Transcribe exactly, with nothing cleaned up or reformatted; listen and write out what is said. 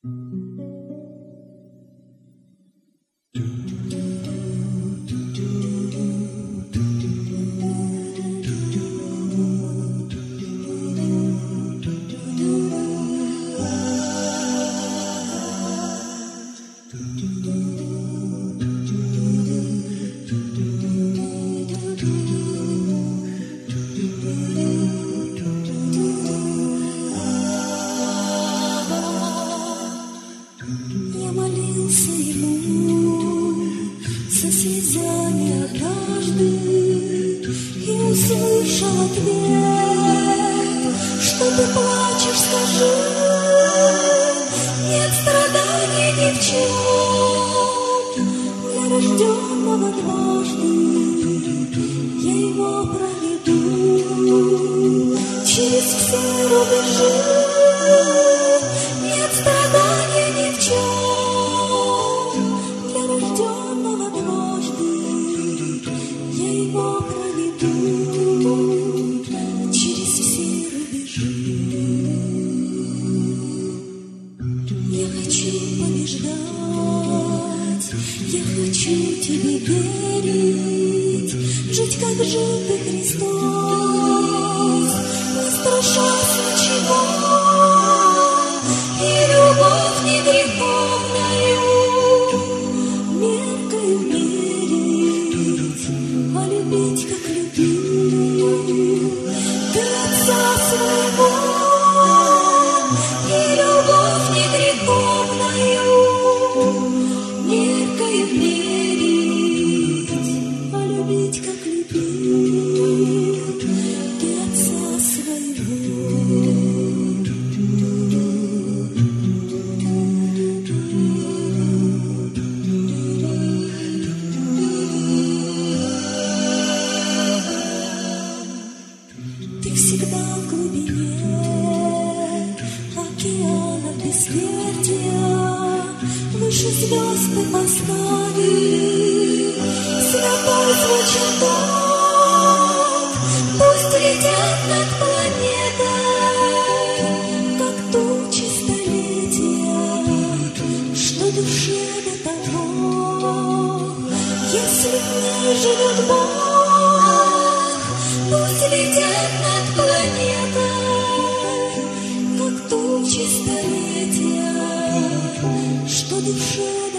Я молился ему со слезами однажды и услышал ответ: что ты плачешь, скажи, нет страданий ни в чем. Для рожденного дважды я его проведу через все рубежи. Нет страданий ни в чем. Для рожденного дважды я его проведу через все рубежи. Я хочу побеждать, я хочу тебе верить, жить, как жил ты, Христос, не страшась ничего. И любовь не греховною меркою мерить, а любить, как любил ты отца своего. И любовь не греховною меркою мерить, а любить, как любил ты отца своего. Ты всегда в глубине океана бессмертия, выше звезд ты поставил святой звучит тон. Пусть летят над планетой, как тучи столетия, что душе до того, если в ней живет Бог. Пусть летят над планетой, как тучи столетия, что душе